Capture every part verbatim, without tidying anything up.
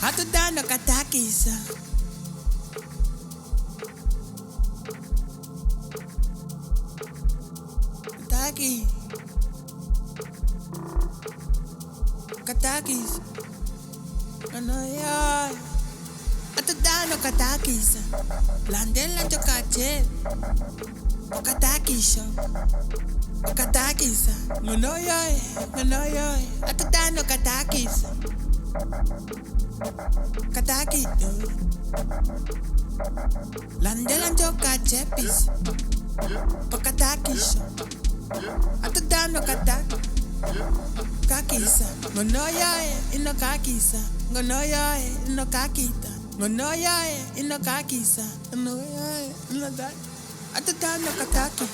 Hatudano katakisa. Kataki. Katakis. Ano yan? Hatudano katakisa. Landela jokache. Katakisa. Katakisa. Ano yan? Ano yan? Hatudano katakisa. Kataki. Landela jokache pis. Pakatakisa. Hatudano katak. Kakisa. Ngono yae ino kakisa. Ngono yae ino kakita. Ngono yae ino kakisa. Ngono yae ino kakita. Hatudano kataki.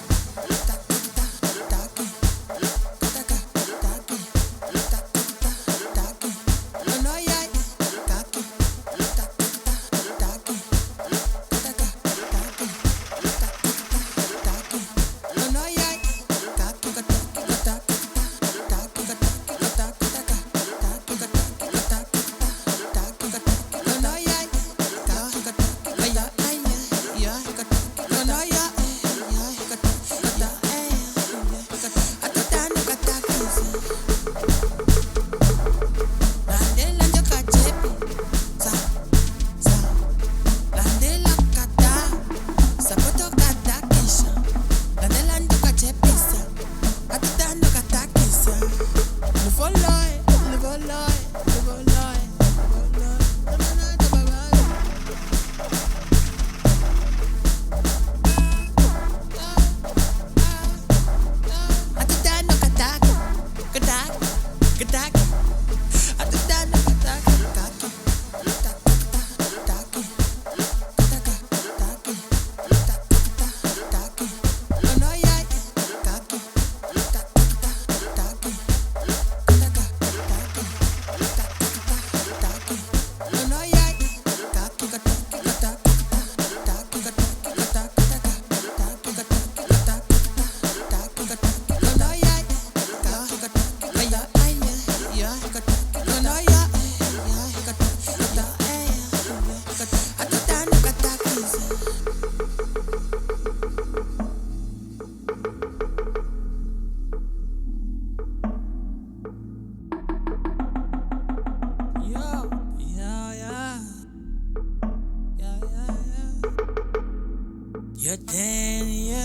Yo tenía,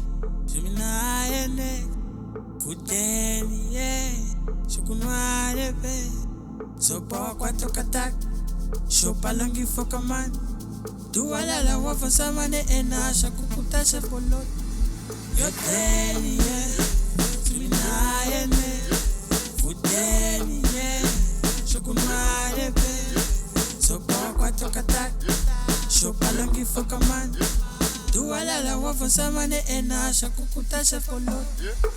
si me naene, futenia, yo kunware pe, so pa quattro katak, so palangi fokaman, tu ala la wafa samane ena shakukuta se polot. Yo tenía, si me naene, futenia, yo kunware pe, so pa quattro katak, so palangi fokaman. Tu ala la wafa samane ena shakukuta se polot.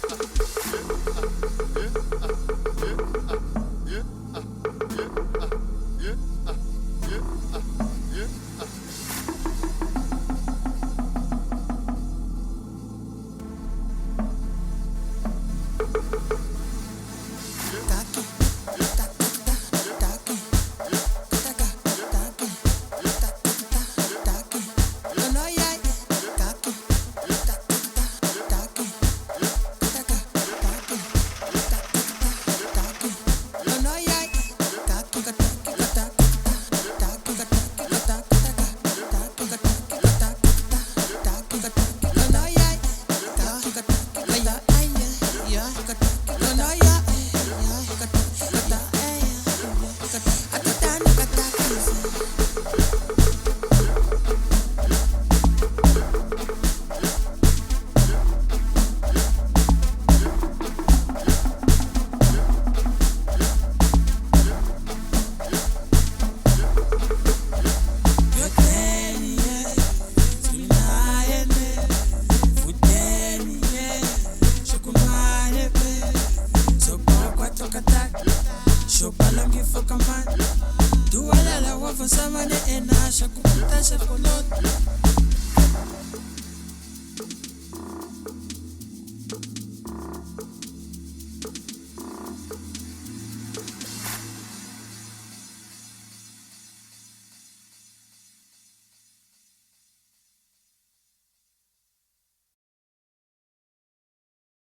Palangi fokaman, tu ala la wafa samane ena shakukuta se polot.